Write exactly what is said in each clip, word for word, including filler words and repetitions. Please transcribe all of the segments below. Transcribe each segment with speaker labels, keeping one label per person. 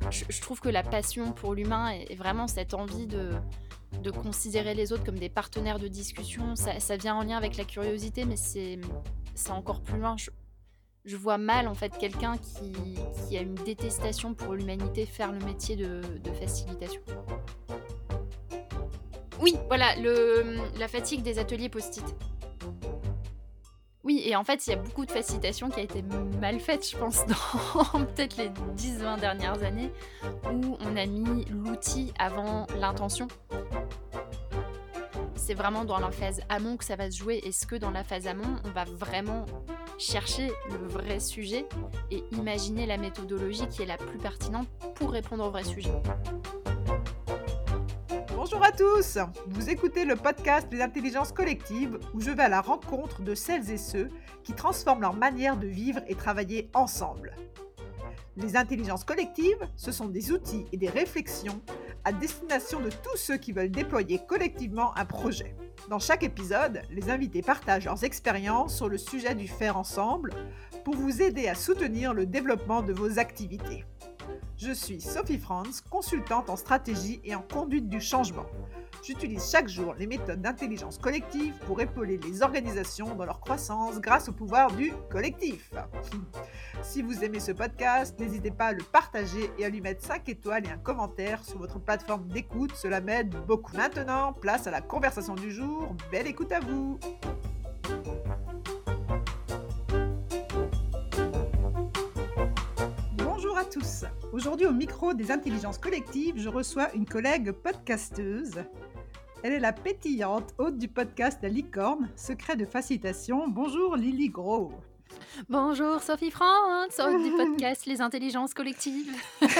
Speaker 1: je je trouve que la passion pour l'humain et et vraiment cette envie de de considérer les autres comme des partenaires de discussion, ça ça vient en lien avec la curiosité, mais c'est, mmh, c'est encore plus loin. Je je vois mal, en fait, quelqu'un qui qui a une détestation pour l'humanité faire le métier de de facilitation. Oui, voilà, le, mmh, la fatigue des ateliers post-it. Oui et en fait, il y a beaucoup de facilitation qui a été mal faite, je pense, dans peut-être les dix vingt dernières années, où on a mis l'outil avant l'intention. C'est vraiment dans la phase amont que ça va se jouer. Est-ce que dans la phase amont, on va vraiment chercher le vrai sujet et imaginer la méthodologie qui est la plus pertinente pour répondre au vrai sujet?
Speaker 2: Bonjour à tous, vous écoutez le podcast Les intelligences collectives où je vais à la rencontre de celles et ceux qui transforment leur manière de vivre et travailler ensemble. Les intelligences collectives, ce sont des outils et des réflexions à destination de tous ceux qui veulent déployer collectivement un projet. Dans chaque épisode, les invités partagent leurs expériences sur le sujet du faire ensemble pour vous aider à soutenir le développement de vos activités. Je suis Sophie Franz, consultante en stratégie et en conduite du changement. J'utilise chaque jour les méthodes d'intelligence collective pour épauler les organisations dans leur croissance grâce au pouvoir du collectif. Si vous aimez ce podcast, n'hésitez pas à le partager et à lui mettre cinq étoiles et un commentaire sur votre plateforme d'écoute, cela m'aide beaucoup. Maintenant, place à la conversation du jour. Belle écoute à vous! Bonjour à tous. Aujourd'hui au micro des intelligences collectives, je reçois une collègue podcasteuse. Elle est la pétillante hôte du podcast La Licorne, secret de facilitation. Bonjour Lily Gros.
Speaker 1: Bonjour Sophie France, hôte du podcast Les intelligences collectives.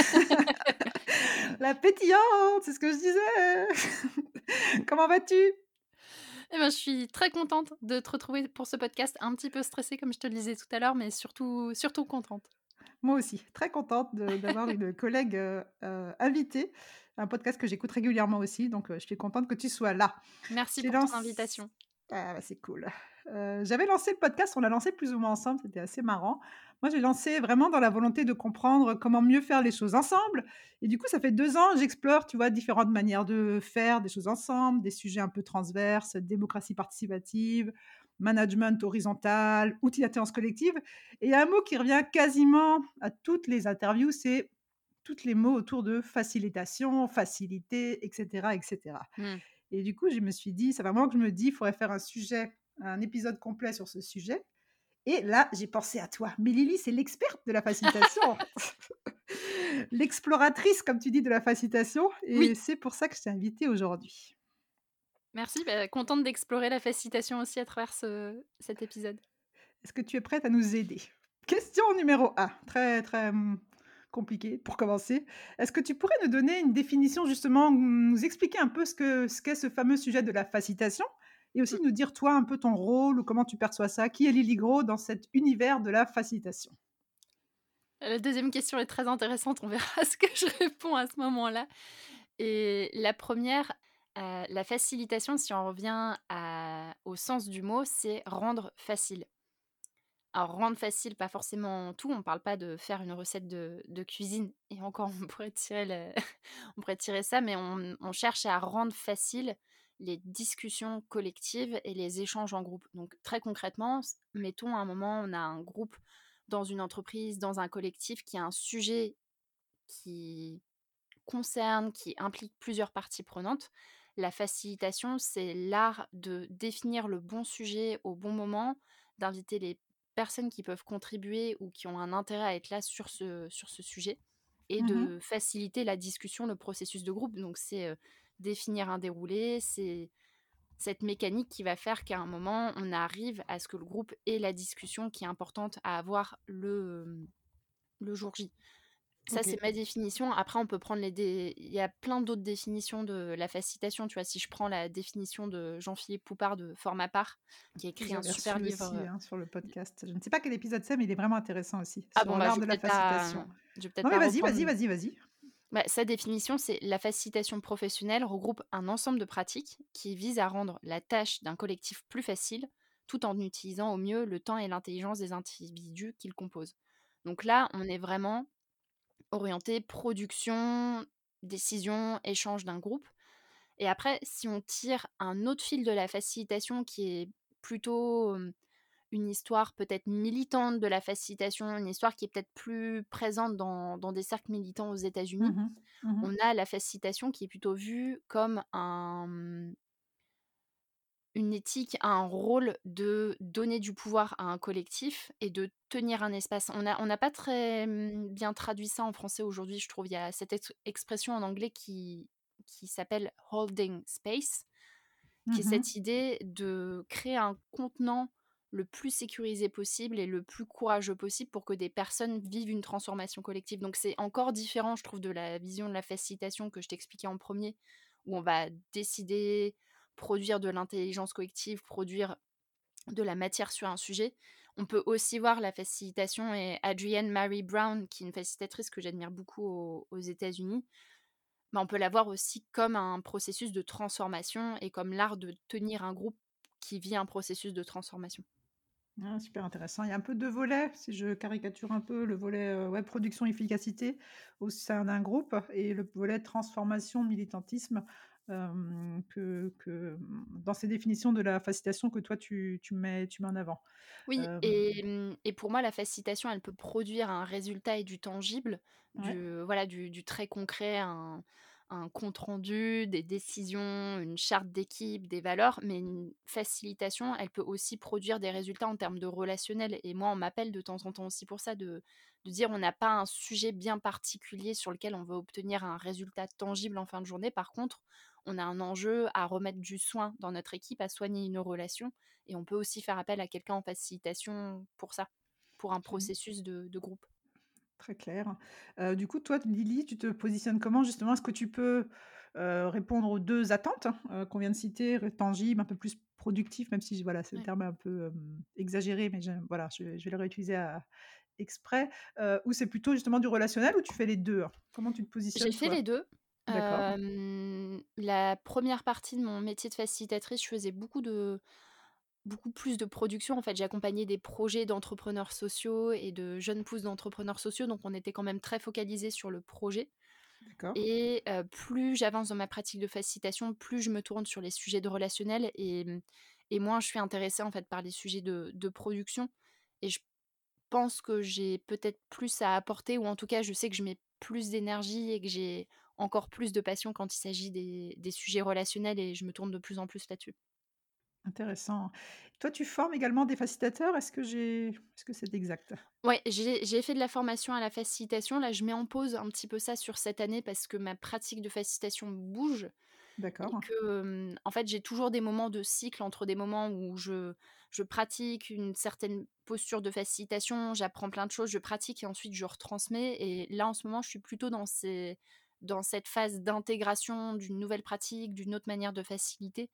Speaker 2: La pétillante, c'est ce que je disais. Comment vas-tu?
Speaker 1: Eh ben, je suis très contente de te retrouver pour ce podcast, un petit peu stressée comme je te le disais tout à l'heure, mais surtout surtout contente.
Speaker 2: Moi aussi, très contente de- d'avoir une collègue euh, euh, invitée, un podcast que j'écoute régulièrement aussi, donc euh, je suis contente que tu sois là.
Speaker 1: Merci
Speaker 2: J'ai
Speaker 1: pour ton
Speaker 2: lancé...
Speaker 1: invitation.
Speaker 2: Ah, bah, c'est cool. Euh, j'avais lancé le podcast, on l'a lancé plus ou moins ensemble, c'était assez marrant. Moi, j'ai lancé vraiment dans la volonté de comprendre comment mieux faire les choses ensemble. Et du coup, ça fait deux ans, j'explore, tu vois, différentes manières de faire des choses ensemble, des sujets un peu transverses, démocratie participative, management horizontal, outils d'intelligence collective. Et il y a un mot qui revient quasiment à toutes les interviews, c'est tous les mots autour de facilitation, facilité, et cetera, et cetera.
Speaker 1: Mmh.
Speaker 2: Et du coup, je me suis dit, ça fait un moment que je me dis, il faudrait faire un sujet, un épisode complet sur ce sujet. Et là, j'ai pensé à toi. Mais Lily, c'est l'experte de la facilitation. L'exploratrice, comme tu dis, de la facilitation. Et
Speaker 1: Oui,
Speaker 2: c'est pour ça que je t'ai invitée aujourd'hui.
Speaker 1: merci, bah, contente d'explorer la facilitation aussi à travers ce cet épisode.
Speaker 2: Est-ce que tu es prête à nous aider? Question numéro un, très, très hum, compliquée pour commencer. Est-ce que tu pourrais nous donner une définition, justement, nous expliquer un peu ce que ce qu'est ce fameux sujet de la facilitation et aussi
Speaker 1: Mmh.
Speaker 2: nous dire, toi, un peu ton rôle ou comment tu perçois ça? Qui est Lily Gros dans cet univers de la facilitation?
Speaker 1: La deuxième question est très intéressante, on verra ce que je réponds à ce moment-là. Et la première, re la facilitation, si on revient à au sens du mot, c'est rendre facile. Alors rendre facile, pas forcément tout, on parle pas de faire une recette de de cuisine et encore on pourrait tirer le on pourrait tirer ça, mais on on cherche à rendre facile les discussions collectives et les échanges en groupe. Donc très concrètement, s mettons à un moment, on a un groupe dans une entreprise, dans un collectif qui a un sujet qui concerne, qui implique plusieurs parties prenantes. La facilitation, c'est l'art de définir le bon sujet au bon moment, d'inviter les personnes qui peuvent contribuer ou qui ont un intérêt à être là sur ce, sur ce sujet et
Speaker 2: Mmh.
Speaker 1: de faciliter la discussion, le processus de groupe. Donc, c'est euh, définir un déroulé, c'est cette mécanique qui va faire qu'à un moment, on arrive à ce que le groupe ait la discussion qui est importante à avoir le, le jour J. Ça, c'est
Speaker 2: OK.
Speaker 1: ma définition. Après, on peut prendre les dé il y a plein d'autres définitions de la facilitation, tu vois? Si je prends la définition de Jean-Philippe Poupart de Format Part, qui a écrit un
Speaker 2: J'avais
Speaker 1: super
Speaker 2: reçu
Speaker 1: livre,
Speaker 2: aussi,
Speaker 1: heu
Speaker 2: hein, sur le podcast. Je ne sais pas quel épisode c'est, mais il est vraiment intéressant aussi,
Speaker 1: ah bon,
Speaker 2: sur
Speaker 1: bah,
Speaker 2: l'art
Speaker 1: je
Speaker 2: de
Speaker 1: vais
Speaker 2: la
Speaker 1: peut-être pas,
Speaker 2: facilitation.
Speaker 1: mmh, je vais
Speaker 2: Non,
Speaker 1: peut-être
Speaker 2: mais
Speaker 1: pas
Speaker 2: vas-y,
Speaker 1: reprendre,
Speaker 2: vas-y,
Speaker 1: mais
Speaker 2: vas-y, vas-y.
Speaker 1: bah, sa définition, c'est: «La facilitation professionnelle regroupe un ensemble de pratiques qui visent à rendre la tâche d'un collectif plus facile, tout en utilisant au mieux le temps et l'intelligence des individus qui le composent». Donc là, on est vraiment orienté production, décision, échange d'un groupe. Et après, si on tire un autre fil de la facilitation qui est plutôt, hem, une histoire peut-être militante de la facilitation, une histoire qui est peut-être plus présente dans dans des cercles militants aux États-Unis,
Speaker 2: Mmh mh. Mmh.
Speaker 1: on a la facilitation qui est plutôt vue comme un, mmh, une éthique, un rôle de donner du pouvoir à un collectif et de tenir un espace. On a on n'a pas très, mmh, bien traduit ça en français aujourd'hui, je trouve. Il y a cette ex expression en anglais qui qui s'appelle «holding space», qui est
Speaker 2: Mmh.
Speaker 1: cette idée de créer un contenant le plus sécurisé possible et le plus courageux possible pour que des personnes vivent une transformation collective. Donc c'est encore différent, je trouve, de la vision de la facilitation que je t'expliquais en premier, où on va décider, produire de l'intelligence collective, produire de la matière sur un sujet. On peut aussi voir la facilitation, et Adrienne Mary Brown, qui est une facilitatrice que j'admire beaucoup aux, aux États-Unis, bah, on peut la voir aussi comme un processus de transformation et comme l'art de tenir un groupe qui vit un processus de transformation.
Speaker 2: Ah, super intéressant. Il y a un peu deux volets, si je caricature un peu, le volet, heu, ouais, production, efficacité au sein d'un groupe et le volet transformation, militantisme, hem, que que, mmh, dans ces définitions de la facilitation que toi tu tu mets tu mets en avant.
Speaker 1: Oui,
Speaker 2: Hem,
Speaker 1: et mmh et pour moi, la facilitation, elle peut produire un résultat et du tangible,
Speaker 2: ouais,
Speaker 1: du voilà, du du très concret, un un compte rendu, des décisions, une charte d'équipe, des valeurs, mais une facilitation, elle peut aussi produire des résultats en termes de relationnel, et moi, on m'appelle de temps en temps aussi pour ça, de de dire: «On n'a pas un sujet bien particulier sur lequel on veut obtenir un résultat tangible en fin de journée. Par contre, on a un enjeu à remettre du soin dans notre équipe, à soigner une relation». Et on peut aussi faire appel à quelqu'un en facilitation pour ça, pour un
Speaker 2: OK.
Speaker 1: processus de de groupe.
Speaker 2: Très clair. Heu, du coup, toi, Lily, tu te positionnes comment justement? Est-ce que tu peux, heu, répondre aux deux attentes, heu, qu'on vient de citer, ré tangible, un peu plus productif, même si j voilà, c'est le
Speaker 1: Ouais.
Speaker 2: terme un peu, hem, exagéré, mais je voilà, je vais je vais le réutiliser à exprès, heu, ou c'est plutôt justement du relationnel ou tu fais les deux? Comment tu te
Speaker 1: J'ai
Speaker 2: positionnes
Speaker 1: fait
Speaker 2: toi?
Speaker 1: les deux.
Speaker 2: D'accord,
Speaker 1: Hem, la première partie de mon métier de facilitatrice, je faisais beaucoup de beaucoup plus de production. En fait, j'accompagnais des projets d'entrepreneurs sociaux et de jeunes pousses d'entrepreneurs sociaux, donc on était quand même très focalisés sur le projet.
Speaker 2: d'accord.
Speaker 1: Et heu, plus j'avance dans ma pratique de facilitation, plus je me tourne sur les sujets de relationnel, et mmh et moins je suis intéressée, en fait, par les sujets de de production, et je pense que j'ai peut-être plus à apporter, ou en tout cas, je sais que je mets plus d'énergie et que j'ai encore plus de passion quand il s'agit des des sujets relationnels, et je me tourne de plus en plus là-dessus.
Speaker 2: Intéressant. Toi, tu formes également des facilitateurs? Est-ce que j'ai est-ce que c'est exact?
Speaker 1: Ouais, j'ai j'ai fait de la formation à la facilitation. Là, je mets en pause un petit peu ça sur cette année parce que ma pratique de facilitation bouge. Et
Speaker 2: D'accord.
Speaker 1: que, hem, en fait, j'ai toujours des moments de cycle entre des moments où je je pratique une certaine posture de facilitation, j'apprends plein de choses, je pratique et ensuite je retransmets, et là, en ce moment, je suis plutôt dans ces dans cette phase d'intégration d'une nouvelle pratique, d'une autre manière de faciliter,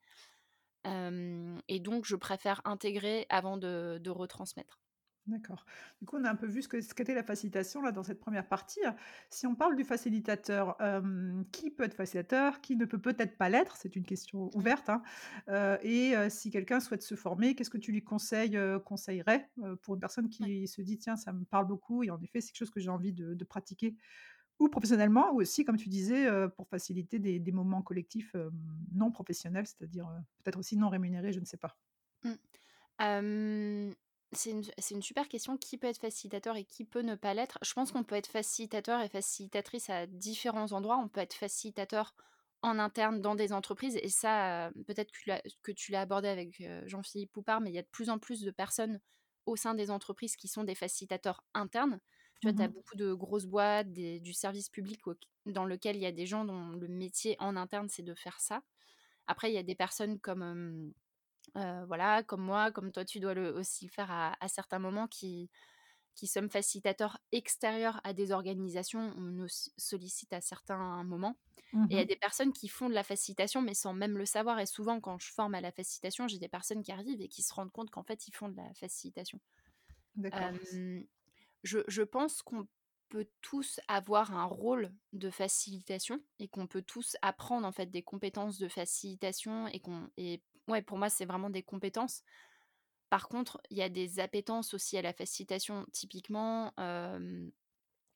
Speaker 1: hem et donc je préfère intégrer avant de de retransmettre.
Speaker 2: D'accord. Du coup, on a un peu vu ce que ce qu'était la facilitation là dans cette première partie. Si on parle du facilitateur, hem, qui peut être facilitateur? Qui ne peut peut-être pas l'être? C'est une question
Speaker 1: Mmh,
Speaker 2: ouverte, hein. Heu et heu, si quelqu'un souhaite se former, qu'est-ce que tu lui conseilles, heu, conseillerais, heu, pour une personne
Speaker 1: ouais.
Speaker 2: qui se dit: «Tiens, ça me parle beaucoup et en effet, c'est quelque chose que j'ai envie de de pratiquer», ou professionnellement ou aussi comme tu disais, heu, pour faciliter des des moments collectifs, hem, non professionnels, c'est-à-dire, heu, peut-être aussi non rémunérés, je ne sais pas?
Speaker 1: Mmh. Hem, c'est une c'est une super question. Qui peut être facilitateur et qui peut ne pas l'être? Je pense qu'on peut être facilitateur et facilitatrice à différents endroits. On peut être facilitateur en interne dans des entreprises, et ça, heu, peut-être que tu l'as que tu l'as abordé avec, heu, Jean-Philippe Poupart, mais il y a de plus en plus de personnes au sein des entreprises qui sont des facilitateurs internes. Tu vois, tu as
Speaker 2: Mmh.
Speaker 1: beaucoup de grosses boîtes, des du service public auq dans lequel il y a des gens dont le métier en interne, c'est de faire ça. Après, il y a des personnes comme, hem Heu, voilà, comme moi, comme toi, tu dois le aussi le faire à à certains moments, qui qui sommes facilitateurs extérieurs à des organisations. On nous s sollicite à certains moments, et il y a
Speaker 2: Mmh.
Speaker 1: des personnes qui font de la facilitation, mais sans même le savoir, et souvent quand je forme à la facilitation, j'ai des personnes qui arrivent et qui se rendent compte qu'en fait, ils font de la facilitation.
Speaker 2: D'accord.
Speaker 1: Hem, je je pense qu'on peut tous avoir un rôle de facilitation et qu'on peut tous apprendre, en fait, des compétences de facilitation, et qu'on et ouais, pour moi, c'est vraiment des compétences. Par contre, il y a des appétences aussi à la facilitation. Typiquement, hem,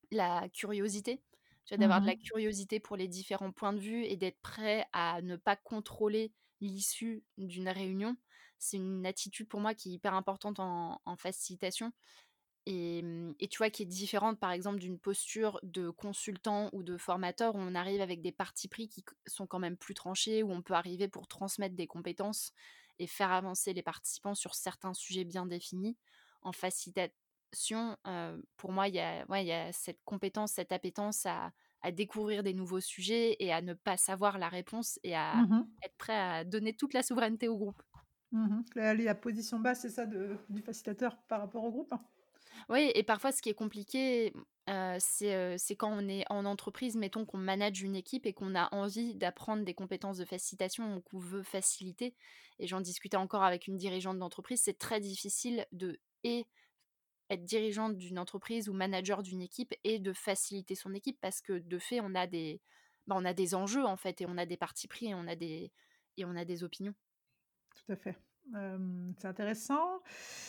Speaker 1: la curiosité, tu vois?
Speaker 2: Mmh
Speaker 1: D'avoir de la
Speaker 2: mh.
Speaker 1: curiosité pour les différents points de vue et d'être prêt à ne pas contrôler l'issue d'une réunion. C'est une attitude pour moi qui est hyper importante en en facilitation et mmh et tu vois, qui est différente, par exemple, d'une posture de consultant ou de formateur où on arrive avec des partis pris qui q sont quand même plus tranchés, où on peut arriver pour transmettre des compétences et faire avancer les participants sur certains sujets bien définis. En facilitation, heu, pour moi, il y a ouais, il y a cette compétence, cette appétence à à découvrir des nouveaux sujets et à ne pas savoir la réponse et à
Speaker 2: Mmh mh.
Speaker 1: être prêt à donner toute la souveraineté au groupe.
Speaker 2: Mmh mh. Aller à position basse, c'est ça de du facilitateur par rapport au groupe?
Speaker 1: Oui et parfois ce qui est compliqué, mmh, c'est, heu, c'est quand on est en entreprise, mettons qu'on manage une équipe et qu'on a envie d'apprendre des compétences de facilitation ou qu'on veut faciliter et j'en discutais encore avec une dirigeante d'entreprise, c'est très difficile de et être dirigeante d'une entreprise ou manager d'une équipe et de faciliter son équipe parce que de fait on a des bah, on a des enjeux en fait et on a des partis pris et on a des et on a des opinions.
Speaker 2: Tout à fait. Hem, c'est intéressant.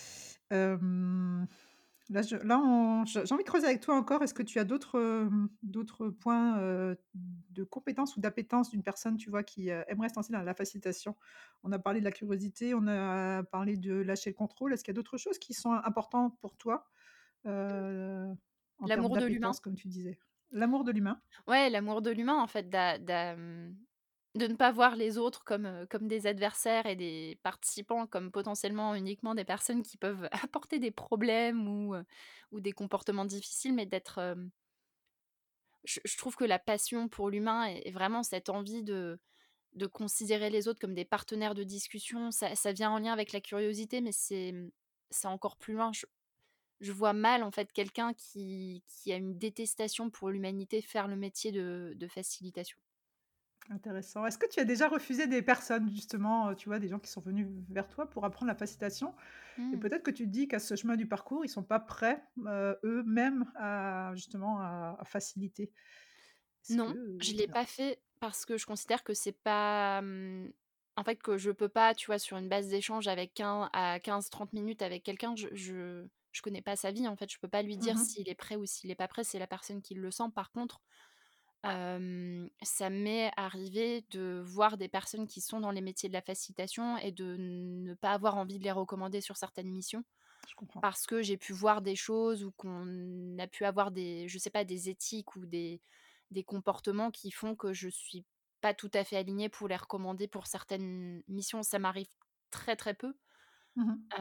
Speaker 2: Hem, là je là on j'ai j'ai envie de creuser avec toi encore. Est-ce que tu as d'autres, hem, d'autres points, heu, de compétences ou d'appétence d'une personne, tu vois, qui, heu, aimerait se lancer dans la facilitation? On a parlé de la curiosité, on a parlé de lâcher le contrôle. Est-ce qu'il y a d'autres choses qui sont importantes pour toi, heu, en termes
Speaker 1: L'amour de l'humain.
Speaker 2: d'appétence, comme tu disais? L'amour de l'humain?
Speaker 1: Ouais, l'amour de l'humain, en fait, d'a d'a mmh, de ne pas voir les autres comme, heu, comme des adversaires et des participants, comme potentiellement uniquement des personnes qui peuvent apporter des problèmes ou, heu, ou des comportements difficiles, mais d'être, hem je je trouve que la passion pour l'humain est est vraiment cette envie de de considérer les autres comme des partenaires de discussion. Ça ça vient en lien avec la curiosité, mais c'est, mmh, c'est encore plus loin. Je je vois mal, en fait, quelqu'un qui qui a une détestation pour l'humanité faire le métier de de facilitation.
Speaker 2: Intéressant. Est-ce que tu as déjà refusé des personnes justement, heu, tu vois, des gens qui sont venus vers toi pour apprendre la facilitation et
Speaker 1: Mmh.
Speaker 2: peut-être que tu te dis qu'à ce chemin du parcours, ils sont pas prêts, heu, eux-mêmes à justement à à faciliter? Est-ce que,
Speaker 1: Non, je
Speaker 2: heu,
Speaker 1: l'ai
Speaker 2: non.
Speaker 1: pas fait parce que je considère que c'est pas, mmh, en fait, que je peux pas, tu vois, sur une base d'échange avec quin à quinze trente minutes avec quelqu'un, je je je connais pas sa vie, en fait, je peux pas lui
Speaker 2: Mmh
Speaker 1: dire
Speaker 2: mh.
Speaker 1: s'il est prêt ou s'il est pas prêt, c'est la personne qui le sent. Par contre, hem, ça m'est arrivé de voir des personnes qui sont dans les métiers de la facilitation et de ne pas avoir envie de les recommander sur certaines missions.
Speaker 2: Je comprends.
Speaker 1: Parce que j'ai pu voir des choses ou qu'on a pu avoir des je sais pas, des éthiques ou des des comportements qui font que je suis pas tout à fait alignée pour les recommander pour certaines missions. Ça m'arrive très, très peu.
Speaker 2: Mmh mh.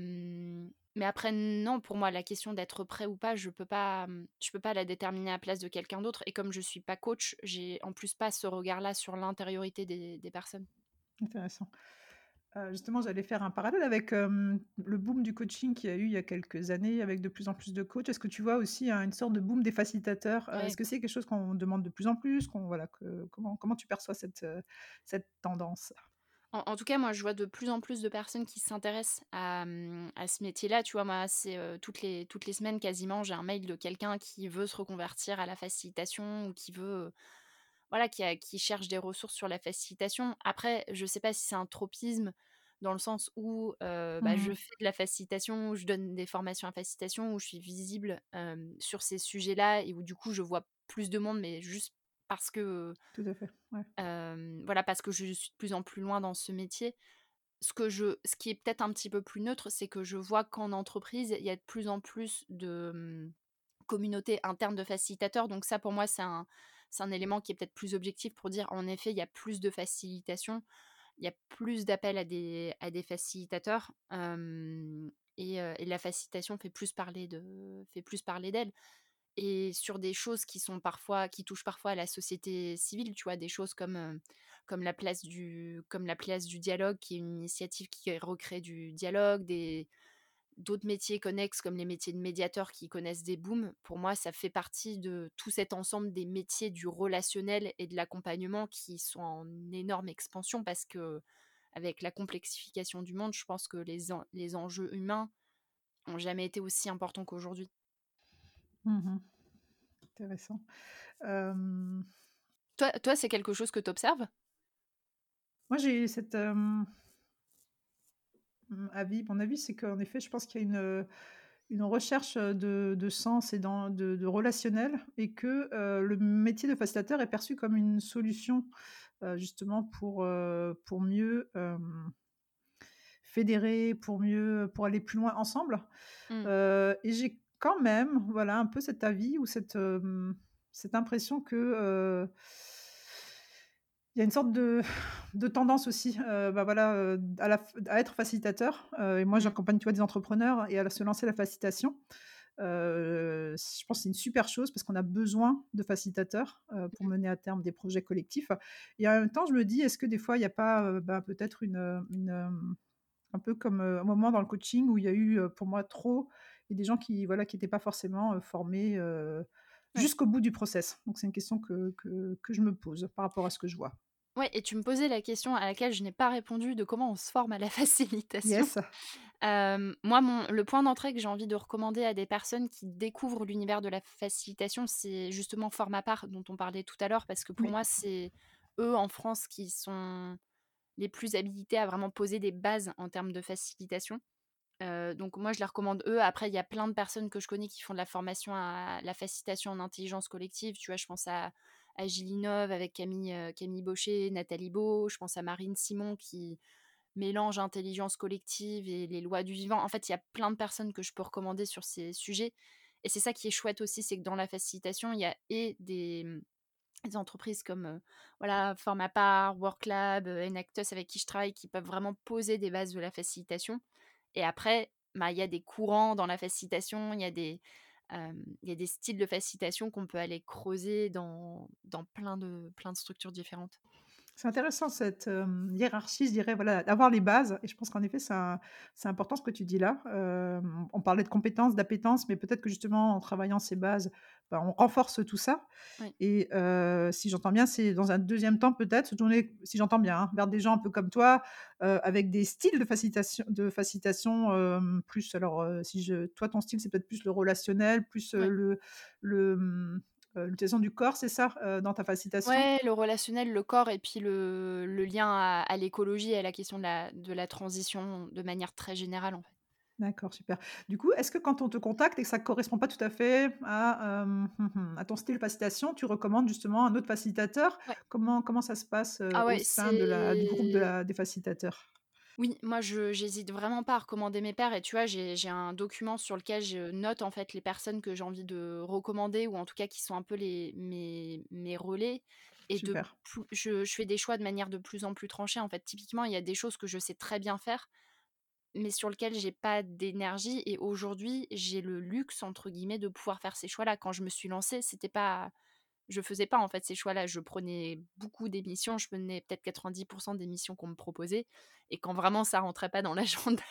Speaker 1: Hem, mais après non, pour moi, la question d'être prêt ou pas, je peux pas, mmh, je peux pas la déterminer à la place de quelqu'un d'autre et comme je suis pas coach, j'ai en plus pas ce regard-là sur l'intériorité des des personnes.
Speaker 2: Intéressant. Heu, justement, j'allais faire un parallèle avec, hem, le boom du coaching qu'il y a eu il y a quelques années avec de plus en plus de coachs. Est-ce que tu vois aussi un une sorte de boom des facilitateurs? Heu, est-ce
Speaker 1: Ouais.
Speaker 2: que c'est quelque chose qu'on demande de plus en plus, qu'on voilà, que comment comment tu perçois cette, heu, cette tendance?
Speaker 1: En en tout cas, moi, je vois de plus en plus de personnes qui s'intéressent à, mmh, à ce métier-là. Tu vois, moi, c'est, heu, toutes les toutes les semaines quasiment, j'ai un mail de quelqu'un qui veut se reconvertir à la facilitation ou qui veut, heu, voilà, qui a qui cherche des ressources sur la facilitation. Après, je sais pas si c'est un tropisme dans le sens où, heu, bah, je
Speaker 2: Mmh.
Speaker 1: fais de la facilitation, où je donne des formations à facilitation, où je suis visible, hem, sur ces sujets-là et où du coup, je vois plus de monde, mais juste parce que,
Speaker 2: Tout à fait, ouais.
Speaker 1: hem, voilà, parce que je suis de plus en plus loin dans ce métier. Ce que je ce qui est peut-être un petit peu plus neutre, c'est que je vois qu'en entreprise, il y a de plus en plus de, mmh, communautés internes de facilitateurs. Donc ça, pour moi, c'est un c'est un élément qui est peut-être plus objectif pour dire, en effet, il y a plus de facilitation, il y a plus d'appels à des à des facilitateurs, hem et heu et la facilitation fait plus parler de fait plus parler d'elle et sur des choses qui sont parfois qui touchent parfois à la société civile, tu vois? Des choses comme, heu, comme la place du comme la place du dialogue qui est une initiative qui recrée du dialogue, des d'autres métiers connexes comme les métiers de médiateur qui connaissent des booms. Pour moi, ça fait partie de tout cet ensemble des métiers du relationnel et de l'accompagnement qui sont en énorme expansion parce que avec la complexification du monde, je pense que les en les enjeux humains ont jamais été aussi importants qu'aujourd'hui.
Speaker 2: Mmh. Intéressant. Hem,
Speaker 1: Toi toi, c'est quelque chose que tu observes?
Speaker 2: moi j'ai cette, hem, mmh, avis mon avis, c'est qu'en effet, je pense qu'il y a une, une recherche, heu, de de sens et dans de de relationnel et que, heu, le métier de facilitateur est perçu comme une solution, heu, justement pour, heu, pour mieux, hem, fédérer, pour mieux pour aller plus loin ensemble.
Speaker 1: Mmh.
Speaker 2: Heu et j'ai quand même, voilà, un peu cet avis ou cette, hem, cette impression que, heu, il y a une sorte de de tendance aussi, heu, bah, voilà, heu, à la f à être facilitateur, heu et moi
Speaker 1: Mmh.
Speaker 2: j'accompagne, tu vois, des entrepreneurs et à se lancer la facilitation. Heu, je pense que c'est une super chose parce qu'on a besoin de facilitateurs, heu, pour
Speaker 1: Mmh.
Speaker 2: mener à terme des projets collectifs et en même temps, je me dis: «Est-ce que des fois il n'y a pas, heu, bah, peut-être une, heu, une, hem, un peu comme, heu, un moment dans le coaching où il y a eu, heu, pour moi trop et des gens qui, voilà, qui étaient pas forcément, heu, formés, heu,
Speaker 1: Ouais.
Speaker 2: jusqu'au bout du process?» Donc c'est une question que que que je me pose par rapport à ce que je vois.
Speaker 1: Ouais, et tu me posais la question à laquelle je n'ai pas répondu de comment on se forme à la facilitation.
Speaker 2: Yes.
Speaker 1: Hem, moi, mon le point d'entrée que j'ai envie de recommander à des personnes qui découvrent l'univers de la facilitation, c'est justement Formapar dont on parlait tout à l'heure, parce que pour
Speaker 2: Oui,
Speaker 1: moi, c'est eux en France qui sont les plus habilités à vraiment poser des bases en termes de facilitation. Heu, donc moi, je les recommande eux. Après, il y a plein de personnes que je connais qui font de la formation à la facilitation en intelligence collective. Tu vois, je pense à à Gilinov avec Camille, heu, Camille Baucher, Nathalie Beau. Je pense à Marine Simon qui mélange intelligence collective et les lois du vivant. En fait, il y a plein de personnes que je peux recommander sur ces sujets et c'est ça qui est chouette aussi, c'est que dans la facilitation, il y a et des, mmh, des entreprises comme, heu, voilà, Formapar, Worklab, heu, Enactus avec qui je travaille qui peuvent vraiment poser des bases de la facilitation et après, bah, il y a des courants dans la facilitation, il y a des, hem, il y a des styles de facilitation qu'on peut aller creuser dans dans plein de plein de structures différentes.
Speaker 2: c'est intéressant cette, hem, hiérarchie, je dirais, voilà, d'avoir les bases et je pense qu'en effet, c'est un c'est important ce que tu dis là. Hem, on parlait de compétences, d'appétences, mais peut-être que justement en travaillant ces bases, bah, on renforce tout ça
Speaker 1: Oui,
Speaker 2: et heu, si j'entends bien, c'est dans un deuxième temps peut-être se tourner, si j'entends bien, hein, vers des gens un peu comme toi, heu, avec des styles de facilitation de facilitation, hem, plus alors, heu, si je toi ton style, c'est peut-être plus le relationnel, plus, heu,
Speaker 1: oui.
Speaker 2: le le, mmh, heu, l'utilisation du corps, c'est ça, heu, dans ta facilitation?
Speaker 1: Ouais, le relationnel, le corps et puis le le lien à à l'écologie et à la question de la de la transition de manière très générale, en fait.
Speaker 2: D'accord, super. Du coup, est-ce que quand on te contacte et que ça ne correspond pas tout à fait à, hem, mmh mh, à ton style de facilitation, tu recommandes justement un autre facilitateur?
Speaker 1: Ouais.
Speaker 2: Comment comment ça se passe, heu,
Speaker 1: Ah
Speaker 2: au
Speaker 1: ouais,
Speaker 2: sein de la du groupe de
Speaker 1: c'est
Speaker 2: la des facilitateurs?
Speaker 1: oui, moi je j'hésite vraiment pas à recommander mes pairs et tu vois, j'ai j'ai un document sur lequel je note en fait les personnes que j'ai envie de recommander ou en tout cas qui sont un peu les mes mes relais et de
Speaker 2: Super.
Speaker 1: plus je je fais des choix de manière de plus en plus tranchée en fait. Typiquement, il y a des choses que je sais très bien faire, mais sur lesquelles j'ai pas d'énergie et aujourd'hui, j'ai le «luxe» entre guillemets de pouvoir faire ces choix-là. Quand je me suis lancée, c'était pas je faisais pas en fait ces choix-là. Je prenais beaucoup d'émissions, je prenais peut-être quatre-vingt-dix des missions qu'on me proposait et quand vraiment ça rentrait pas dans l'agenda,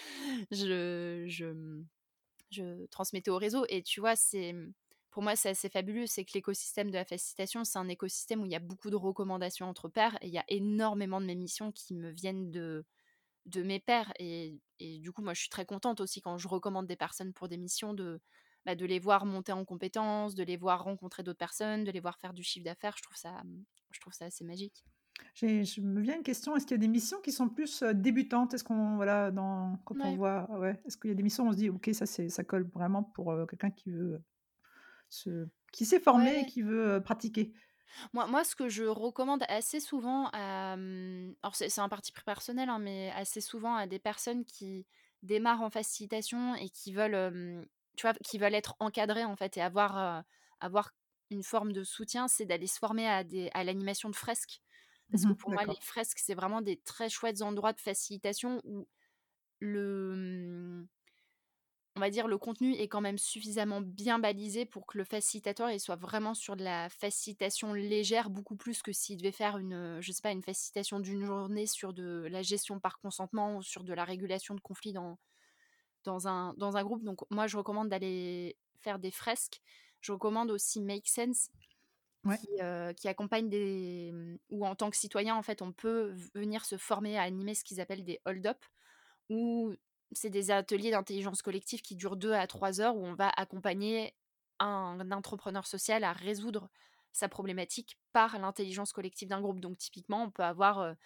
Speaker 1: je je, mmh, je transmettais au réseau et tu vois, c'est, mmh, pour moi, c'est assez fabuleux. C'est que l'écosystème de la facilitation, c'est un écosystème où il y a beaucoup de recommandations entre pairs et il y a énormément de mes missions qui me viennent de de mes pairs et et du coup, moi, je suis très contente aussi quand je recommande des personnes pour des missions de, bah, de les voir monter en compétences, de les voir rencontrer d'autres personnes, de les voir faire du chiffre d'affaires. Je trouve ça, mmh, je trouve ça assez magique.
Speaker 2: J'ai je me viens une question, est-ce qu'il y a des missions qui sont plus, heu, débutantes? Est-ce qu'on voilà, dans quand on
Speaker 1: Ouais,
Speaker 2: voit ouais, est-ce qu'il y a des missions où on se dit: «OK, ça c'est ça colle vraiment pour, heu, quelqu'un qui veut se qui s'est formé et
Speaker 1: ouais.
Speaker 2: qui veut, heu, pratiquer»?
Speaker 1: Moi moi, ce que je recommande assez souvent à, mmh, alors c'est c'est un parti pris personnel, hein, mais assez souvent à des personnes qui démarrent en facilitation et qui veulent, hem, tu vois, qui veulent être encadrées, en fait et avoir, heu, avoir une forme de soutien, c'est d'aller se former à des à l'animation de fresques. Parce que
Speaker 2: Mmh.
Speaker 1: pour moi, les
Speaker 2: D'accord.
Speaker 1: fresques, c'est vraiment des très chouettes endroits de facilitation où le, mmh on va dire, le contenu est quand même suffisamment bien balisé pour que le facilitateur, il soit vraiment sur de la facilitation légère, beaucoup plus que s'il devait faire une, heu, je sais pas, une facilitation d'une journée sur de la gestion par consentement ou sur de la régulation de conflits dans dans un dans un groupe. Donc moi, je recommande d'aller faire des fresques. Je recommande aussi Make Sense
Speaker 2: Ouais.
Speaker 1: qui, heu, qui accompagne des, mmh où en tant que citoyen, en fait, on peut venir se former à animer ce qu'ils appellent des hold-up. Où c'est des ateliers d'intelligence collective qui durent deux à trois heures, où on va accompagner un entrepreneur social à résoudre sa problématique par l'intelligence collective d'un groupe. Donc typiquement, on peut avoir, heu,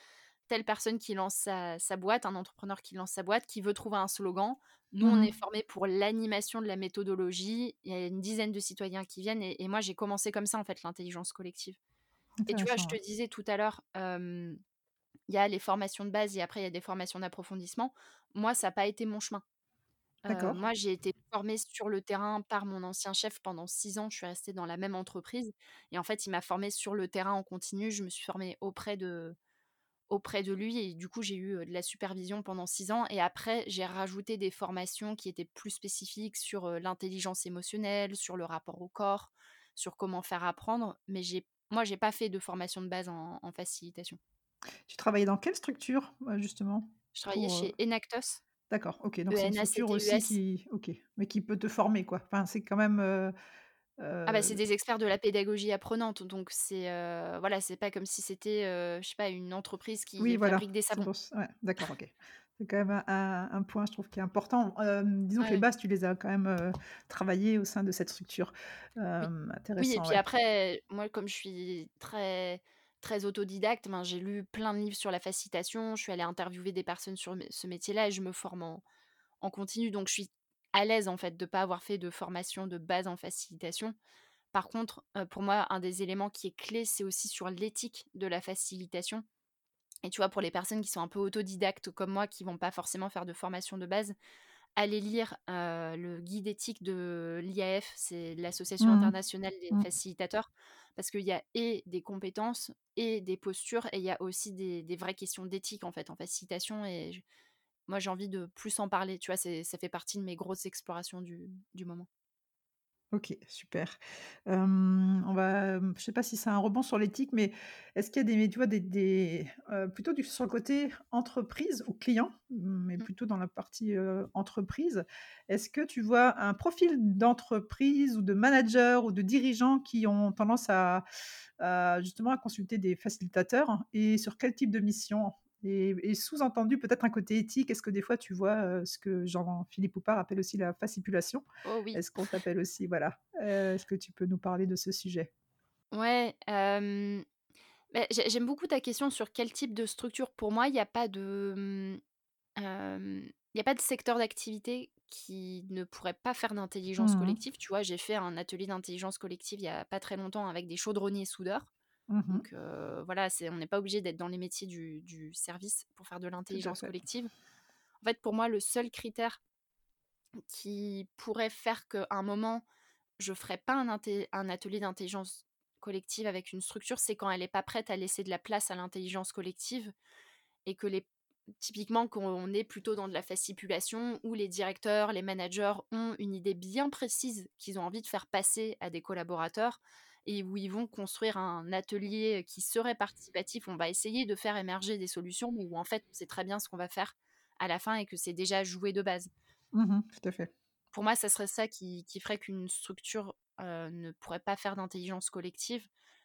Speaker 1: telle personne qui lance sa sa boîte, un entrepreneur qui lance sa boîte, qui veut trouver un slogan. Nous,
Speaker 2: Mmh
Speaker 1: on est
Speaker 2: mh.
Speaker 1: formés pour l'animation de la méthodologie. Il y a une dizaine de citoyens qui viennent et et moi, j'ai commencé comme ça, en fait, l'intelligence collective. Et tu vois, je
Speaker 2: Intéressant,
Speaker 1: te
Speaker 2: ouais.
Speaker 1: disais tout à l'heure, hem, il y a les formations de base et après il y a des formations d'approfondissement. Moi, ça a pas été mon chemin. Heu,
Speaker 2: D'accord.
Speaker 1: moi, j'ai été formée sur le terrain par mon ancien chef pendant six ans. Je suis restée dans la même entreprise et en fait, il m'a formée sur le terrain en continu. Je me suis formée auprès de auprès de lui et du coup, j'ai eu, heu, de la supervision pendant six ans et après, j'ai rajouté des formations qui étaient plus spécifiques sur, heu, l'intelligence émotionnelle, sur le rapport au corps, sur comment faire apprendre, mais j'ai moi, j'ai pas fait de formation de base en en facilitation.
Speaker 2: Tu travaillais dans quelle structure, heu, justement?
Speaker 1: Je travaillais
Speaker 2: Pour, heu
Speaker 1: chez Enactus,
Speaker 2: d'accord, OK, donc c'est une structure aussi
Speaker 1: E N A C T U S.
Speaker 2: qui OK, mais qui peut te former, quoi? Enfin, c'est quand même, heu
Speaker 1: Ah bah, c'est
Speaker 2: heu
Speaker 1: des experts de la pédagogie apprenante, donc c'est, heu, voilà, c'est pas comme si c'était, heu, je sais pas, une entreprise
Speaker 2: oui,
Speaker 1: qui
Speaker 2: voilà,
Speaker 1: fabrique des
Speaker 2: c'est
Speaker 1: savons.
Speaker 2: pour ç ouais, d'accord, OK. C'est quand même un un un point, je trouve, qui est important. Hem, disons que les
Speaker 1: Ouais,
Speaker 2: bases, tu les as quand même, heu, travaillées au sein de cette structure.
Speaker 1: oui.
Speaker 2: Hem,
Speaker 1: Oui et
Speaker 2: intéressant,
Speaker 1: puis
Speaker 2: ouais.
Speaker 1: après, moi, comme je suis très très autodidacte, ben, j'ai lu plein de livres sur la facilitation, je suis allée interviewer des personnes sur mé ce métier-là et je me forme en en continu, donc je suis à l'aise, en fait, de pas avoir fait de formation de base en facilitation. Par contre, heu, pour moi, un des éléments qui est clé, c'est aussi sur l'éthique de la facilitation. Et tu vois, pour les personnes qui sont un peu autodidactes comme moi, qui vont pas forcément faire de formation de base, aller lire, heu, le guide éthique de l'I A F, c'est l'Association
Speaker 2: Mmh
Speaker 1: internationale des
Speaker 2: mh.
Speaker 1: facilitateurs, parce qu'il y a et des compétences et des postures et il y a aussi des des vraies questions d'éthique, en fait, en facilitation et j moi, j'ai envie de plus en parler, tu vois? C'est ça fait partie de mes grosses explorations du du moment.
Speaker 2: OK, super. Hem, on va, hem, je sais pas si c'est un rebond sur l'éthique, mais est-ce qu'il y a des tu vois, des des, heu, plutôt du sur le côté entreprise ou client, mais
Speaker 1: Mmh.
Speaker 2: plutôt dans la partie, heu, entreprise. Est-ce que tu vois un profil d'entreprise ou de manager ou de dirigeants qui ont tendance à à justement à consulter des facilitateurs et sur quel type de mission? Et et sous-entendu peut-être un côté éthique, est-ce que des fois tu vois, heu, ce que Jean-Philippe Houpart appelle aussi la fascipulation?
Speaker 1: Oh oui.
Speaker 2: Est-ce qu'on t'appelle aussi voilà, heu, est-ce que tu peux nous parler de ce sujet?
Speaker 1: Ouais, hem, beh, j'ai j'aime beaucoup ta question sur quel type de structure. Pour moi, il y a pas de, mmh Hem, il y a pas de secteur d'activité qui ne pourrait pas faire d'intelligence
Speaker 2: Mmh mh.
Speaker 1: collective. Tu vois, j'ai fait un atelier d'intelligence collective il y a pas très longtemps avec des chaudronniers soudeurs.
Speaker 2: Mmh.
Speaker 1: Donc heu, voilà, c'est on n'est pas obligé d'être dans les métiers du du service pour faire de
Speaker 2: Tout à
Speaker 1: l'intelligence
Speaker 2: fait.
Speaker 1: collective. En fait, pour moi, le seul critère qui pourrait faire qu'à un moment, je ferais pas un inté un atelier d'intelligence collective avec une structure, c'est quand elle est pas prête à laisser de la place à l'intelligence collective et que les typiquement, quand on est plutôt dans de la fascipulation où les directeurs, les managers ont une idée bien précise qu'ils ont envie de faire passer à des collaborateurs et où ils vont construire un atelier qui serait participatif. On va essayer de faire émerger des solutions, mais où en fait, on sait très bien ce qu'on va faire à la fin et que c'est déjà joué de base.
Speaker 2: Mmh. Tout à fait.
Speaker 1: Pour moi, ça serait ça qui qui ferait qu'une structure, heu, ne pourrait pas faire d'intelligence collective.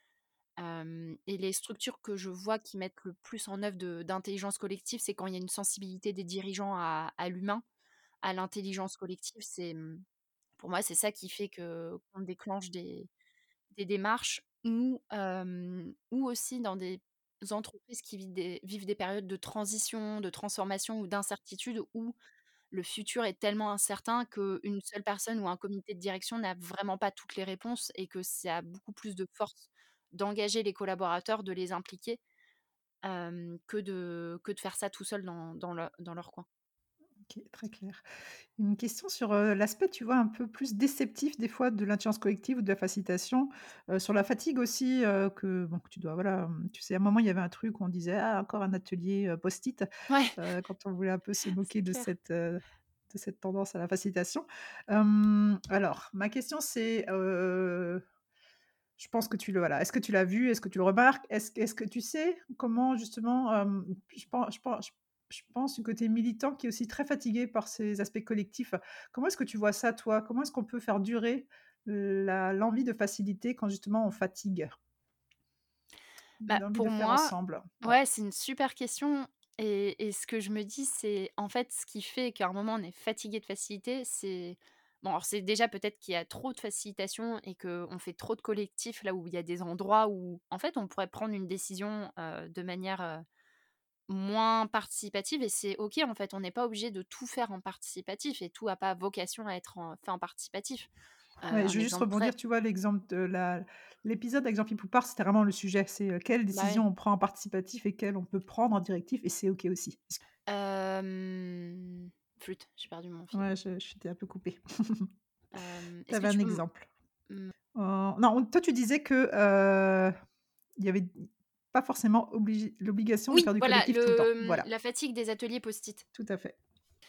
Speaker 1: Hem et les structures que je vois qui mettent le plus en œuvre de d'intelligence collective, c'est quand il y a une sensibilité des dirigeants à à l'humain, à l'intelligence collective. C'est, mmh, pour moi, c'est ça qui fait que qu'on déclenche des des démarches ou, hem, ou aussi dans des entreprises qui vivent des vivent des périodes de transition, de transformation ou d'incertitude où le futur est tellement incertain qu'une seule personne ou un comité de direction n'a vraiment pas toutes les réponses et que ça a beaucoup plus de force d'engager les collaborateurs, de les impliquer, hem, que de que de faire ça tout seul dans dans le dans leur coin.
Speaker 2: OK, très clair. Une question sur, heu, l'aspect, tu vois, un peu plus déceptif des fois de l'intelligence collective ou de la facilitation, heu, sur la fatigue aussi, heu, que bon, que tu dois voilà, hem, tu sais, à un moment, il y avait un truc où on disait: «Ah, encore un atelier, heu, post-it»,
Speaker 1: Ouais,
Speaker 2: heu, quand on voulait un peu se moquer
Speaker 1: c'est
Speaker 2: de
Speaker 1: clair.
Speaker 2: cette, heu, de cette tendance à la facilitation. Hem, alors ma question c'est, heu, je pense que tu le voilà, est-ce que tu l'as vu? Est-ce que tu le remarques? Est-ce que est-ce que tu sais comment justement, hem, je pen je pen je je pense du côté militant qui est aussi très fatigué par ces aspects collectifs. Comment est-ce que tu vois ça toi? Comment est-ce qu'on peut faire durer la l'envie de faciliter quand justement on fatigue?
Speaker 1: Bah,
Speaker 2: L'envie de
Speaker 1: pour
Speaker 2: faire
Speaker 1: moi,
Speaker 2: ensemble? Ouais.
Speaker 1: ouais, c'est une super question et et ce que je me dis, c'est en fait, ce qui fait qu'à un moment on est fatigué de faciliter, c'est bon, alors c'est déjà peut-être qu'il y a trop de facilitation et qu'on fait trop de collectifs là où il y a des endroits où, en fait, on pourrait prendre une décision, heu, de manière, heu moins participative et c'est OK, en fait. On n'est pas obligé de tout faire en participatif et tout a pas vocation à être en fait en participatif. Heu,
Speaker 2: Ouais,
Speaker 1: un
Speaker 2: je veux juste
Speaker 1: exemple très
Speaker 2: rebondir, tu vois, l'exemple de la l'épisode avec Jean-Philippe Poupart, c'était vraiment le sujet. C'est, heu, quelles
Speaker 1: bah, oui.
Speaker 2: décisions on prend en participatif et quelles on peut prendre en directif et c'est OK aussi. Est-ce
Speaker 1: Hem, flûte, j'ai perdu mon fil.
Speaker 2: ouais, je je t'ai un peu coupé.
Speaker 1: Hem,
Speaker 2: Tu
Speaker 1: est-ce que
Speaker 2: avais un
Speaker 1: tu peux m
Speaker 2: exemple.
Speaker 1: mmh,
Speaker 2: Heu, non, toi tu disais que, heu, il y avait pas forcément obligé l'obligation de
Speaker 1: oui,
Speaker 2: faire du
Speaker 1: voilà,
Speaker 2: collectif tout le temps.
Speaker 1: le, mmh,
Speaker 2: Voilà,
Speaker 1: la fatigue des ateliers post-it.
Speaker 2: tout à fait.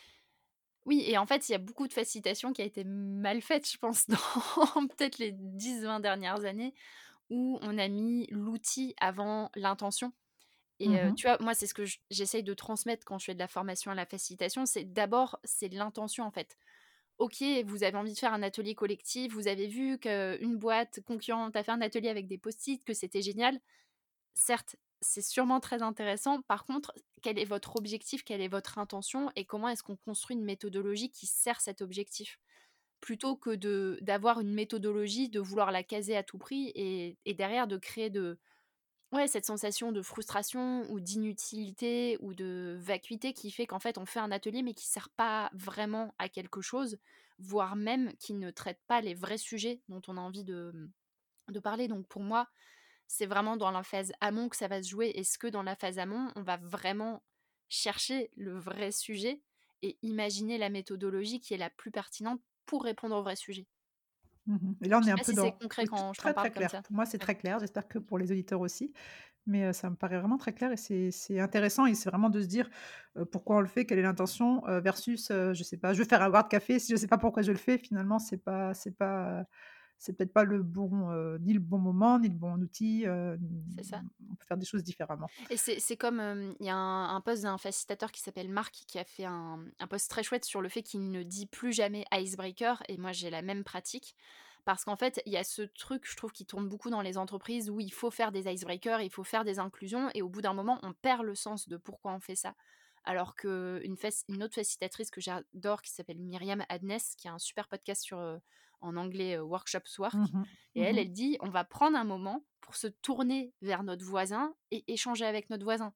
Speaker 1: Oui et en fait, il y a beaucoup de facilitation qui a été mal faite, je pense, dans peut-être les dix vingt dernières années où on a mis l'outil avant l'intention et
Speaker 2: Mmh
Speaker 1: heu,
Speaker 2: mh.
Speaker 1: tu vois, moi, c'est ce que j j'essaye de transmettre quand je fais de la formation à la facilitation, c'est d'abord, c'est l'intention, en fait. OK, vous avez envie de faire un atelier collectif, vous avez vu qu'une boîte concurrente a fait un atelier avec des post-it, que c'était génial. Certes, c'est sûrement très intéressant. Par contre, quel est votre objectif? Quelle est votre intention? Et comment est-ce qu'on construit une méthodologie qui sert cet objectif? Plutôt que de d'avoir une méthodologie, de vouloir la caser à tout prix et et derrière de créer de ouais, cette sensation de frustration ou d'inutilité ou de vacuité qui fait qu'en fait, on fait un atelier mais qui sert pas vraiment à quelque chose, voire même qui ne traite pas les vrais sujets dont on a envie de, mmh, de parler. Donc pour moi, c'est vraiment dans la phase amont que ça va se jouer. Est-ce que dans la phase amont, on va vraiment chercher le vrai sujet et imaginer la méthodologie qui est la plus pertinente pour répondre au vrai sujet?
Speaker 2: Mmh mh. Et là, on
Speaker 1: Je
Speaker 2: est
Speaker 1: sais
Speaker 2: un
Speaker 1: pas
Speaker 2: peu
Speaker 1: si c'est
Speaker 2: dans
Speaker 1: concret
Speaker 2: oui, t
Speaker 1: quand je t'en
Speaker 2: très,
Speaker 1: parle
Speaker 2: très
Speaker 1: comme
Speaker 2: clair.
Speaker 1: ça.
Speaker 2: Pour moi, c'est
Speaker 1: Ouais,
Speaker 2: très clair. J'espère que
Speaker 1: OK.
Speaker 2: pour les auditeurs aussi. Mais, heu, ça me paraît vraiment très clair et c'est c'est intéressant et c'est vraiment de se dire, heu, pourquoi on le fait, quelle est l'intention, heu, versus, heu, je sais pas, je veux faire un boire de café, si je sais pas pourquoi je le fais, finalement, c'est pas c'est pas, heu, c'est peut-être pas le bon, heu, ni le bon moment, ni le bon outil, heu,
Speaker 1: C'est ça.
Speaker 2: on peut faire des choses différemment.
Speaker 1: Et c'est c'est comme, hem, il y a un un post d'un facilitateur qui s'appelle Marc qui a fait un un post très chouette sur le fait qu'il ne dit plus jamais icebreaker et moi j'ai la même pratique. Parce qu'en fait, il y a ce truc, je trouve, qui tourne beaucoup dans les entreprises où il faut faire des icebreakers, il faut faire des inclusions et au bout d'un moment, on perd le sens de pourquoi on fait ça. Alors qu'une fac une autre facilitatrice que j'adore qui s'appelle Myriam Adnes, qui a un super podcast sur, heu, en anglais, heu, Workshops
Speaker 2: Mmh
Speaker 1: Work
Speaker 2: mh.
Speaker 1: et
Speaker 2: Mmh
Speaker 1: elle,
Speaker 2: mh.
Speaker 1: elle dit: «On va prendre un moment pour se tourner vers notre voisin et échanger avec notre voisin».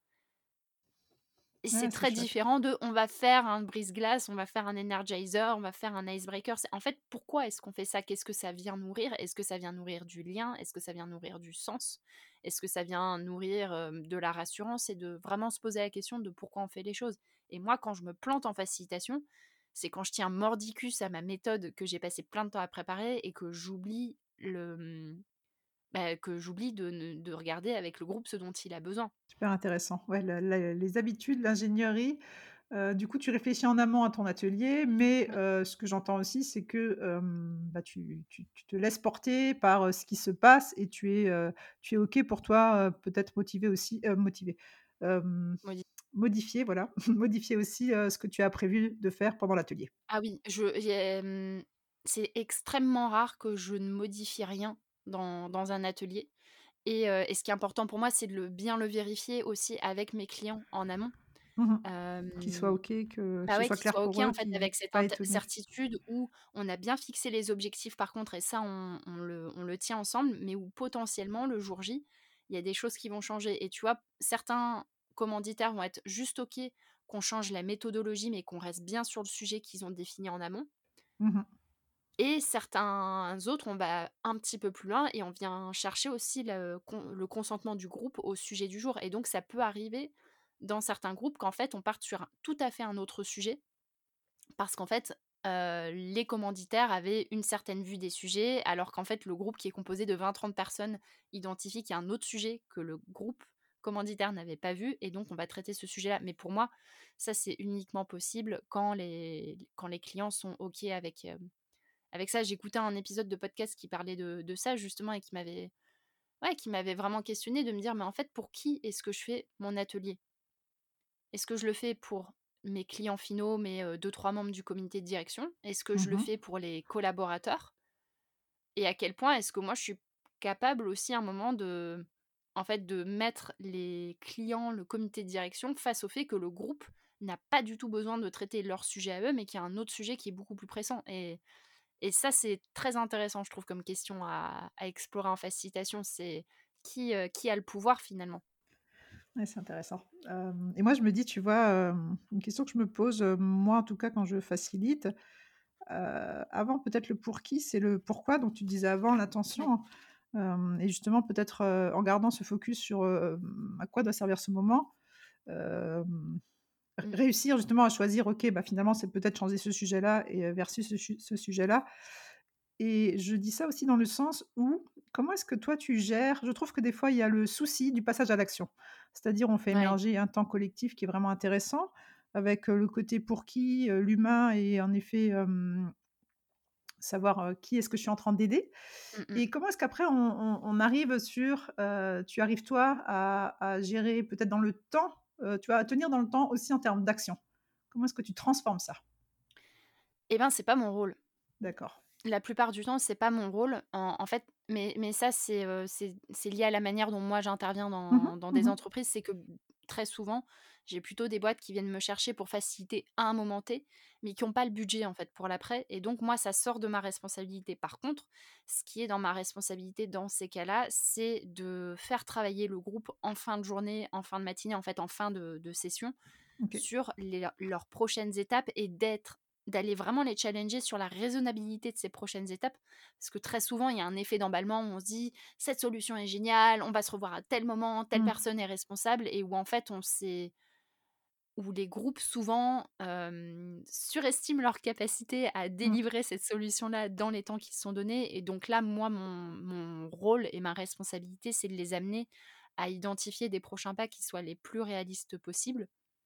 Speaker 1: Et c'est
Speaker 2: Ouais, c'est
Speaker 1: très
Speaker 2: chouette.
Speaker 1: différent de: «On va faire un brise-glace, on va faire un energizer, on va faire un icebreaker». C'est en fait, pourquoi est-ce qu'on fait ça? Qu'est-ce que ça vient nourrir? Est-ce que ça vient nourrir du lien? Est-ce que ça vient nourrir du sens? Est-ce que ça vient nourrir, hem, de la rassurance? Et de vraiment se poser la question de pourquoi on fait les choses. Et moi, quand je me plante en facilitation, c'est quand je tiens mordicus à ma méthode que j'ai passé plein de temps à préparer et que j'oublie le, mmh, bah, que j'oublie de ne de regarder avec le groupe ce dont il a besoin.
Speaker 2: Super intéressant. Ouais, la la les habitudes, l'ingénierie, heu, du coup, tu réfléchis en amont à ton atelier, mais
Speaker 1: Ouais,
Speaker 2: heu, ce que j'entends aussi, c'est que, hem, bah, tu tu tu te laisses porter par, heu, ce qui se passe et tu es, heu, tu es OK pour toi, heu, peut-être motiver aussi, heu, motiver, hem,
Speaker 1: maudit.
Speaker 2: modifier, voilà, modifier aussi, heu, ce que tu as prévu de faire pendant l'atelier.
Speaker 1: Ah oui, je il y a, mmh, c'est extrêmement rare que je ne modifie rien dans dans un atelier et heu et ce qui est important pour moi, c'est de le bien le vérifier aussi avec mes clients en amont.
Speaker 2: Mmh. Qu'ils soient
Speaker 1: Hem,
Speaker 2: OK, que
Speaker 1: bah,
Speaker 2: ce
Speaker 1: ouais,
Speaker 2: soit
Speaker 1: qu'ils
Speaker 2: clair
Speaker 1: soient OK,
Speaker 2: pour eux,
Speaker 1: en fait,
Speaker 2: qu'ils
Speaker 1: avec cette
Speaker 2: pas
Speaker 1: int
Speaker 2: étonnés.
Speaker 1: certitude où on a bien fixé les objectifs par contre et ça on on le on le tient ensemble, mais où potentiellement le jour J, il y a des choses qui vont changer et tu vois, certains commanditaires vont être juste OK qu'on change la méthodologie, mais qu'on reste bien sur le sujet qu'ils ont défini en amont.
Speaker 2: Mmh.
Speaker 1: Et certains autres, on va un petit peu plus loin et on vient chercher aussi le con le consentement du groupe au sujet du jour et donc ça peut arriver dans certains groupes qu'en fait, on parte sur un tout à fait un autre sujet parce qu'en fait, heu, les commanditaires avaient une certaine vue des sujets alors qu'en fait, le groupe qui est composé de vingt trente personnes identifie qu'il y a un autre sujet que le groupe commanditaire n'avait pas vu et donc on va traiter ce sujet-là. Mais pour moi, ça, c'est uniquement possible quand les quand les clients sont OK avec, hem avec ça, j'écoutais un épisode de podcast qui parlait de de ça justement et qui m'avait ouais, qui m'avait vraiment questionnée de me dire: «Mais en fait, pour qui est-ce que je fais mon atelier? Est-ce que je le fais pour mes clients finaux, mes, heu, deux trois membres du comité de direction? Est-ce que je le
Speaker 2: Mmh.
Speaker 1: fais pour les collaborateurs? Et à quel point est-ce que moi je suis capable aussi à un moment de en fait, de mettre les clients, le comité de direction face au fait que le groupe n'a pas du tout besoin de traiter leur sujet à eux, mais qu'il y a un autre sujet qui est beaucoup plus pressant?» et Et ça, c'est très intéressant, je trouve, comme question à à explorer en facilitation. C'est qui, heu, qui a le pouvoir finalement?
Speaker 2: Ouais, c'est intéressant. Hem et moi, je me dis, tu vois, hem, une question que je me pose, heu, moi, en tout cas, quand je facilite, heu, avant peut-être le pour qui, c'est le pourquoi dont tu disais avant,
Speaker 1: Ouais.
Speaker 2: l'intention, hem et justement peut-être, heu, en gardant ce focus sur, hem, à quoi doit servir ce moment, hem, r
Speaker 1: Mmh.
Speaker 2: réussir justement à choisir, OK, bah, finalement, c'est peut-être changer ce sujet-là et heu, versus ce chu ce sujet-là. Et je dis ça aussi dans le sens où, comment est-ce que toi tu gères, je trouve que des fois il y a le souci du passage à l'action. C'est-à-dire on fait
Speaker 1: Ouais.
Speaker 2: émerger un temps collectif qui est vraiment intéressant avec, heu, le côté pour qui, heu, l'humain et en effet, hem, savoir, heu, qui est-ce que je suis en train d'aider
Speaker 1: Mmh mh.
Speaker 2: et comment est-ce qu'après on on on arrive sur, heu, tu arrives toi à à gérer peut-être dans le temps, heu, tu vois, à tenir dans le temps aussi en termes d'action? Comment est-ce que tu transformes ça?
Speaker 1: Et ben, c'est pas mon rôle.
Speaker 2: D'accord.
Speaker 1: La plupart du temps, c'est pas mon rôle. En en fait, mais mais ça, c'est, heu, c'est c'est lié à la manière dont moi j'interviens
Speaker 2: Mmh
Speaker 1: dans
Speaker 2: mh.
Speaker 1: dans des
Speaker 2: Mmh.
Speaker 1: entreprises. C'est que, très souvent, j'ai plutôt des boîtes qui viennent me chercher pour faciliter à un moment T, mais qui ont pas le budget, en fait, pour l'après et donc moi, ça sort de ma responsabilité. Par contre, ce qui est dans ma responsabilité dans ces cas-là, c'est de faire travailler le groupe en fin de journée, en fin de matinée, en fait, en fin de de session,
Speaker 2: OK.
Speaker 1: sur les leurs prochaines étapes et d'être d'aller vraiment les challenger sur la raisonnabilité de ces prochaines étapes. Parce que très souvent, il y a un effet d'emballement où on se dit: «Cette solution est géniale, on va se revoir à tel moment, telle
Speaker 2: Mmh.
Speaker 1: personne est responsable» et où en fait on s'est où les groupes souvent, hem, surestiment leur capacité à
Speaker 2: Mmh.
Speaker 1: délivrer cette solution-là dans les temps qui se sont donnés et donc là, moi, mon mon rôle et ma responsabilité, c'est de les amener à identifier des prochains pas qui soient les plus réalistes possibles.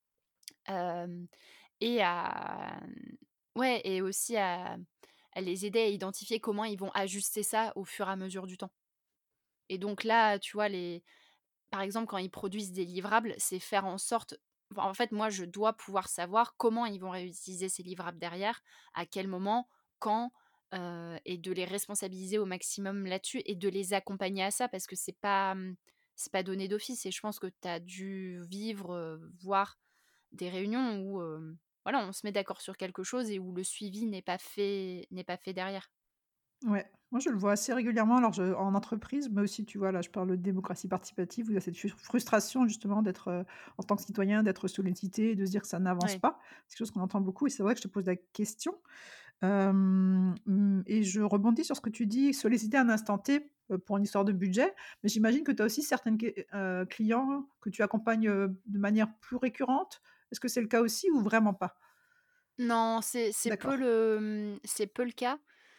Speaker 1: Hem et à mmh, ouais et aussi à à les aider à identifier comment ils vont ajuster ça au fur et à mesure du temps. Et donc là, tu vois, les par exemple, quand ils produisent des livrables, c'est faire en sorte enfin, en fait, moi, je dois pouvoir savoir comment ils vont réutiliser ces livrables derrière, à quel moment, quand, heu et de les responsabiliser au maximum là-dessus et de les accompagner à ça parce que c'est pas, mmh, c'est pas donné d'office et je pense que tu as dû vivre, heu, voir des réunions où, hem, voilà, on se met d'accord sur quelque chose et où le suivi n'est pas fait n'est pas fait derrière.
Speaker 2: Ouais, moi je le vois assez régulièrement, alors je en entreprise, mais aussi, tu vois, là, je parle de démocratie participative où il y a cette frus frustration justement d'être, heu, en tant que citoyen, d'être sollicité et de se dire que ça n'avance
Speaker 1: Ouais,
Speaker 2: pas. C'est quelque chose qu'on entend beaucoup et c'est vrai que je te pose la question. Hem, mmh et je rebondis sur ce que tu dis, solliciter à un instant T, heu, pour une histoire de budget, mais j'imagine que tu as aussi certaines qué heu, clients que tu accompagnes, heu, de manière plus récurrente? Est-ce que c'est le cas aussi ou vraiment pas?
Speaker 1: non, c'est c'est peu
Speaker 2: D'accord,
Speaker 1: le, mmh, c'est peu le cas.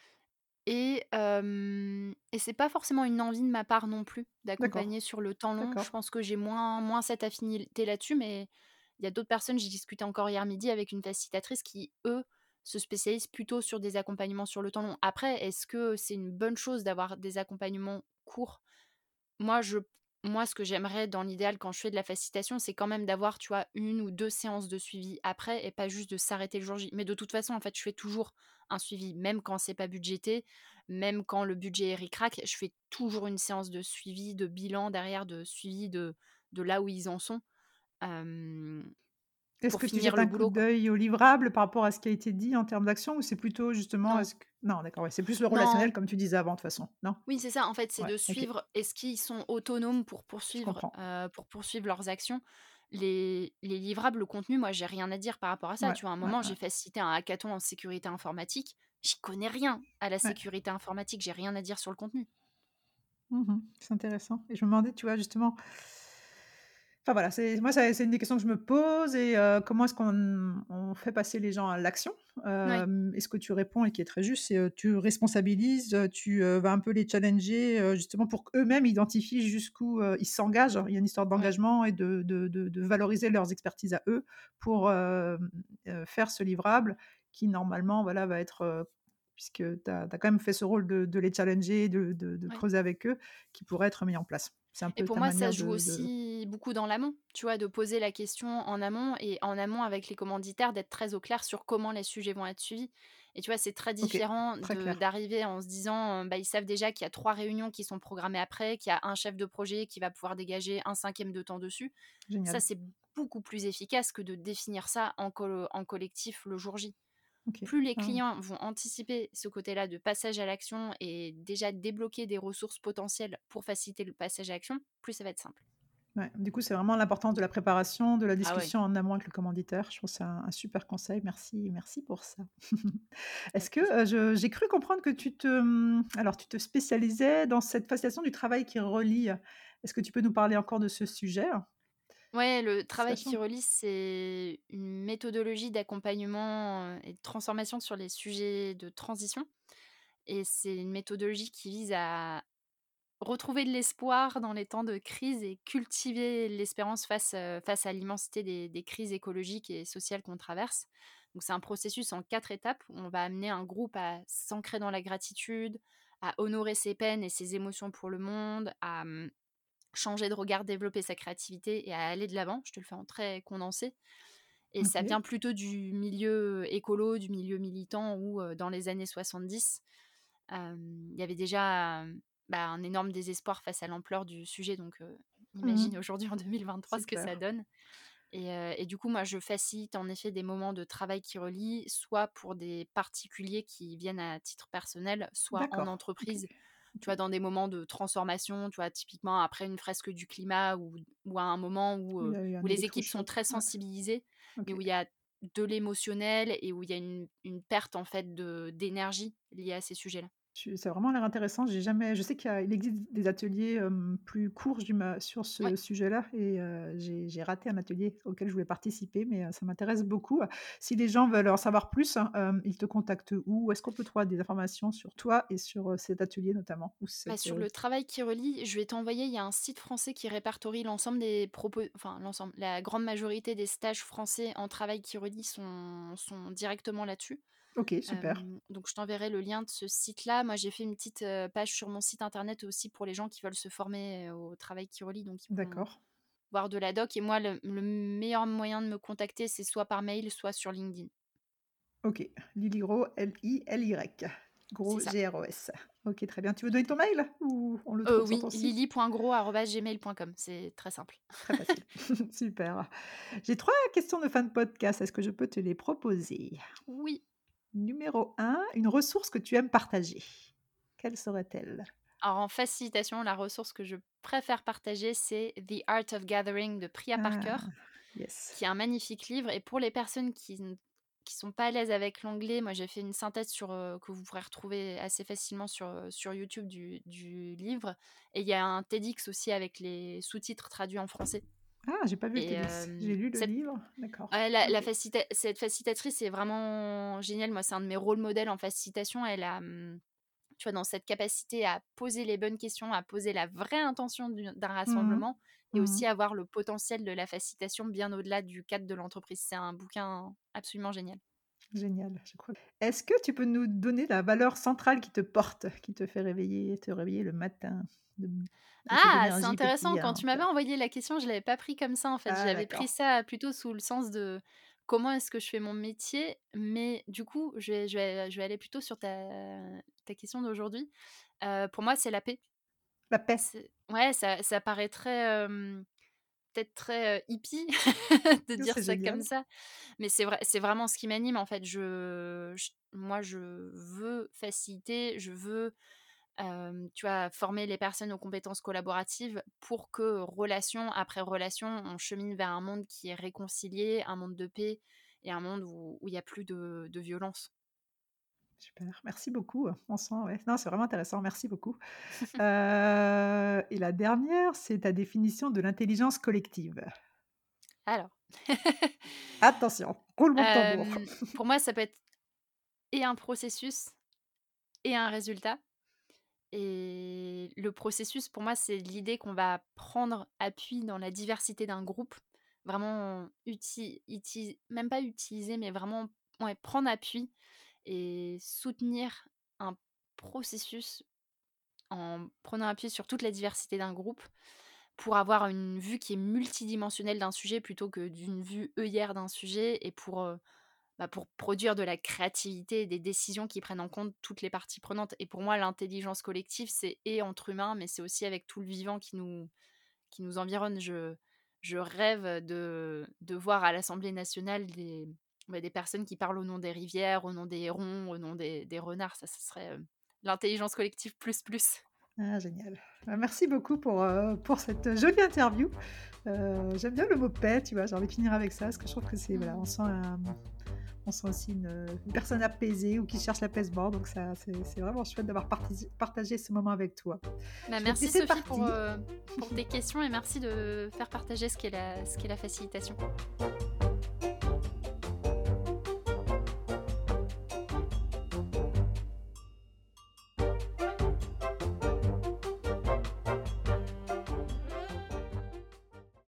Speaker 1: Et hem et c'est pas forcément une envie de ma part non plus,
Speaker 2: d'accord,
Speaker 1: d'accompagner sur le temps long. Je
Speaker 2: d'accord.
Speaker 1: pense que j'ai moins moins cette affinité là-dessus, mais il y a d'autres personnes j'ai discuté encore hier midi avec une facilitatrice qui, eux, se spécialisent plutôt sur des accompagnements sur le temps long. Après, est-ce que c'est une bonne chose d'avoir des accompagnements courts? Moi, je moi, ce que j'aimerais dans l'idéal quand je fais de la facilitation, c'est quand même d'avoir, tu vois, une ou deux séances de suivi après et pas juste de s'arrêter le jour J. Mais de toute façon, en fait, je fais toujours un suivi, même quand c'est pas budgété, même quand le budget est ric-rac, je fais toujours une séance de suivi, de bilan derrière, de suivi de de là où ils en sont, hem,
Speaker 2: Est-ce
Speaker 1: pour
Speaker 2: que tu
Speaker 1: finir
Speaker 2: jettes
Speaker 1: le
Speaker 2: un coup
Speaker 1: boulot, quoi.
Speaker 2: d'œil au livrable par rapport à ce qui a été dit en termes d'action ou c'est plutôt justement
Speaker 1: Non,
Speaker 2: est-ce que non d'accord, ouais, c'est plus le
Speaker 1: non.
Speaker 2: relationnel comme tu disais avant de toute façon, non?
Speaker 1: Oui, c'est ça, en fait, c'est
Speaker 2: Ouais,
Speaker 1: de
Speaker 2: OK,
Speaker 1: suivre est-ce qu'ils sont autonomes pour
Speaker 2: je
Speaker 1: poursuivre,
Speaker 2: comprends.
Speaker 1: heu, pour poursuivre leurs actions? Les les livrables, le contenu, moi, j'ai rien à dire par rapport à ça,
Speaker 2: Ouais,
Speaker 1: tu vois? À un
Speaker 2: ouais,
Speaker 1: moment,
Speaker 2: ouais.
Speaker 1: j'ai facilité un hackathon en sécurité informatique, j'y connais rien à la
Speaker 2: Ouais.
Speaker 1: sécurité informatique, j'ai rien à dire sur le contenu.
Speaker 2: Mmh. C'est intéressant et je me demandais, tu vois, justement enfin voilà, c'est moi, ça c'est une des questions que je me pose et heu, comment est-ce qu'on on fait passer les gens à l'action?
Speaker 1: Ouais,
Speaker 2: Hem et ce que tu réponds et qui est très juste, c'est, heu, tu responsabilises, heu, tu, heu, vas un peu les challenger, heu, justement pour qu'eux-mêmes identifient jusqu'où, heu, ils s'engagent. Il y a une histoire
Speaker 1: ouais,
Speaker 2: d'engagement et de de de de valoriser leurs expertises à eux pour, hem, heu, faire ce livrable qui normalement, voilà, va être, heu, puisque tu as quand même fait ce rôle de de les challenger, de de de
Speaker 1: ouais.
Speaker 2: creuser avec eux, qui pourrait être mis en place. C'est un
Speaker 1: Et
Speaker 2: peu
Speaker 1: pour
Speaker 2: ta
Speaker 1: moi, ça
Speaker 2: manière
Speaker 1: joue
Speaker 2: de de
Speaker 1: aussi beaucoup dans l'amont, tu vois? De poser la question en amont et en amont avec les commanditaires, d'être très au clair sur comment les sujets vont être suivis. Et tu vois, c'est très
Speaker 2: OK,
Speaker 1: différent
Speaker 2: très
Speaker 1: de
Speaker 2: clair.
Speaker 1: d'arriver en se disant, heu, bah, ils savent déjà qu'il y a trois réunions qui sont programmées après, qu'il y a un chef de projet qui va pouvoir dégager un cinquième de temps dessus. Ça,
Speaker 2: Génial.
Speaker 1: c'est beaucoup plus efficace que de définir ça en col en collectif le jour J.
Speaker 2: OK.
Speaker 1: Plus les
Speaker 2: Ah,
Speaker 1: clients vont anticiper ce côté-là de passage à l'action et déjà débloquer des ressources potentielles pour faciliter le passage à l'action, plus ça va être simple.
Speaker 2: Ouais, du coup, c'est vraiment l'importance de la préparation, de la
Speaker 1: Ah ouais,
Speaker 2: discussion en amont avec le commanditaire. Je trouve ça un un super conseil. Merci, merci pour ça. Est-ce
Speaker 1: avec
Speaker 2: que,
Speaker 1: plaisir.
Speaker 2: heu, je j'ai cru comprendre que tu te, mmh, alors tu te spécialisais dans cette facilitation du travail qui relie. Est-ce que tu peux nous parler encore de ce sujet?
Speaker 1: Ouais, le travail qui
Speaker 2: Facilitation?
Speaker 1: relie, c'est une méthodologie d'accompagnement, heu et de transformation sur les sujets de transition et c'est une méthodologie qui vise à retrouver de l'espoir dans les temps de crise et cultiver l'espérance face, heu, face à l'immensité des des crises écologiques et sociales qu'on traverse. Donc c'est un processus en quatre étapes où on va amener un groupe à s'ancrer dans la gratitude, à honorer ses peines et ses émotions pour le monde, à, mmh, changer de regard, développer sa créativité et à aller de l'avant. Je te le fais en très condensé et ça
Speaker 2: OK.
Speaker 1: vient plutôt du milieu écolo, du milieu militant où, heu, dans les années soixante-dix, hem, il y avait déjà, hem, bah, un énorme désespoir face à l'ampleur du sujet donc heu,
Speaker 2: Mmh.
Speaker 1: imagine aujourd'hui en deux mille vingt-trois
Speaker 2: C'est
Speaker 1: ce que ça
Speaker 2: clair.
Speaker 1: donne et heu et du coup, moi, je facilite en effet des moments de travail qui relient, soit pour des particuliers qui viennent à titre personnel, soit en
Speaker 2: D'accord. OK.
Speaker 1: entreprise, tu
Speaker 2: OK.
Speaker 1: vois, dans des moments de transformation, tu vois, typiquement après une fresque du climat ou ou à un moment où,
Speaker 2: Il
Speaker 1: heu,
Speaker 2: y a eu un
Speaker 1: où les équipes sont
Speaker 2: électrochoc.
Speaker 1: très
Speaker 2: Ouais.
Speaker 1: sensibilisées, mais
Speaker 2: OK.
Speaker 1: où il y a de l'émotionnel et où il y a une une perte, en fait, de d'énergie liée à ces sujets-là.
Speaker 2: Tu Ça a vraiment l'air intéressant. J'ai jamais Je sais qu'il y a il existe des ateliers, hem, plus courts du ma sur ce
Speaker 1: Ouais.
Speaker 2: sujet-là et heu, j'ai j'ai raté un atelier auquel je voulais participer, mais heu, ça m'intéresse beaucoup. Si les gens veulent en savoir plus, hein, hem, ils te contactent où? Où est-ce qu'on peut trouver des informations sur toi et sur, heu, cet atelier notamment? Ou
Speaker 1: Bah,
Speaker 2: cette,
Speaker 1: sur
Speaker 2: heu
Speaker 1: le travail qui relie, je vais t'envoyer, il y a un site français qui répertorie l'ensemble des propos, enfin l'ensemble, la grande majorité des stages français en travail qui relie sont, sont directement là-dessus.
Speaker 2: OK, super.
Speaker 1: Euh, donc je t'enverrai le lien de ce site-là. Moi j'ai fait une petite euh, page sur mon site internet aussi pour les gens qui veulent se former euh, au travail qui relie, donc ils pourront
Speaker 2: D'accord.
Speaker 1: voir de la doc. Et moi le, le meilleur moyen de me contacter, c'est soit par mail, soit sur LinkedIn.
Speaker 2: OK. Lily Gros, L I L Y.
Speaker 1: C'est
Speaker 2: Gros,
Speaker 1: ça,
Speaker 2: G R O S. OK, très bien. Tu veux
Speaker 1: tout
Speaker 2: donner
Speaker 1: à
Speaker 2: ton
Speaker 1: fait.
Speaker 2: mail ou on le
Speaker 1: Euh,
Speaker 2: trouve sur
Speaker 1: oui,
Speaker 2: ton site?
Speaker 1: lily point gros arobase gmail point com, c'est très simple.
Speaker 2: Très facile. Super. J'ai trois questions de fin de podcast. Est-ce que je peux te les proposer?
Speaker 1: Oui.
Speaker 2: Numéro un, une ressource que tu aimes partager. Quelle serait-elle?
Speaker 1: Alors en facilitation, la ressource que je préfère partager, c'est The Art of Gathering de Priya Parker,
Speaker 2: Ah, yes.
Speaker 1: qui est un magnifique livre. Et pour les personnes qui ne qui sont pas à l'aise avec l'anglais, moi j'ai fait une synthèse sur, heu, que vous pourrez retrouver assez facilement sur, heu, sur YouTube du du livre. Et il y a un TEDx aussi avec les sous-titres traduits en français.
Speaker 2: Ah, j'ai pas vu le
Speaker 1: Et
Speaker 2: TEDx. J'ai
Speaker 1: hem,
Speaker 2: lu le
Speaker 1: cette
Speaker 2: livre. D'accord.
Speaker 1: ouais, la la
Speaker 2: OK.
Speaker 1: facilita cette facilitatrice est vraiment géniale. Moi, c'est un de mes rôles modèles en facilitation. Elle a, mmh tu vois, dans cette capacité à poser les bonnes questions, à poser la vraie intention du- d'un
Speaker 2: Mmh mh.
Speaker 1: rassemblement et
Speaker 2: Mmh.
Speaker 1: aussi avoir le potentiel de la facilitation bien au-delà du cadre de l'entreprise. C'est un bouquin absolument génial.
Speaker 2: Génial, je crois. Est-ce que tu peux nous donner la valeur centrale qui te porte, qui te fait réveiller te réveiller le matin, de avec cette
Speaker 1: Ah, c'est
Speaker 2: énergie
Speaker 1: intéressant. Quand tu
Speaker 2: pétillante?
Speaker 1: m'avais envoyé la question, je l'avais pas pris comme ça en fait.
Speaker 2: Ah
Speaker 1: J'avais pris
Speaker 2: d'accord.
Speaker 1: ça plutôt sous le sens de comment est-ce que je fais mon métier. Mais du coup, je vais, je vais, je vais aller plutôt sur ta, ta question d'aujourd'hui. Euh, pour moi, c'est la paix.
Speaker 2: La paix.
Speaker 1: C'est- Ouais, ça, ça paraît très, peut-être très, heu, hippie de
Speaker 2: Oh,
Speaker 1: dire
Speaker 2: c'est
Speaker 1: ça comme
Speaker 2: génial.
Speaker 1: ça, mais c'est vrai c'est vraiment ce qui m'anime en fait. Je j moi, je veux faciliter, je veux, hem, tu vois, former les personnes aux compétences collaboratives pour que, relation après relation, on chemine vers un monde qui est réconcilié, un monde de paix et un monde où où il y a plus de de violence.
Speaker 2: Super, merci beaucoup, on sent ouais. Non, c'est vraiment intéressant, merci beaucoup. Heu et la dernière, c'est ta définition de l'intelligence collective.
Speaker 1: Alors,
Speaker 2: Attention, roulement de tambour.
Speaker 1: hem, pour moi, ça peut être et un processus et un résultat. Et le processus, pour moi, c'est l'idée qu'on va prendre appui dans la diversité d'un groupe, vraiment uti uti même pas utiliser, mais vraiment, ouais, prendre appui et soutenir un processus en prenant appui sur toute la diversité d'un groupe pour avoir une vue qui est multidimensionnelle d'un sujet plutôt que d'une vue œillère d'un sujet et pour, heu, bah, pour produire de la créativité et des décisions qui prennent en compte toutes les parties prenantes. Et pour moi, l'intelligence collective, c'est et entre humains, mais c'est aussi avec tout le vivant qui nous, qui nous environne. Je, je rêve de, de voir à l'Assemblée nationale des, bah, des personnes qui parlent au nom des rivières, au nom des hérons, au nom des, des renards. Ça, ce serait euh, l'intelligence collective plus plus.
Speaker 2: Ah génial. Bah, merci beaucoup pour, heu, pour cette jolie interview. Heu, j'aime bien le mot paix, tu vois? J'ai envie de finir avec ça, parce que je trouve que c'est voilà, on
Speaker 1: Mmh.
Speaker 2: sent un on sent aussi une, une personne apaisée ou qui cherche l'apaisement, donc ça c'est c'est vraiment chouette d'avoir partigi partagé ce moment avec toi.
Speaker 1: Bah,
Speaker 2: Je vais te
Speaker 1: merci
Speaker 2: laisser
Speaker 1: Sophie pour,
Speaker 2: partir.
Speaker 1: heu, pour tes questions et merci de faire partager ce qu'est la ce qu'est la facilitation.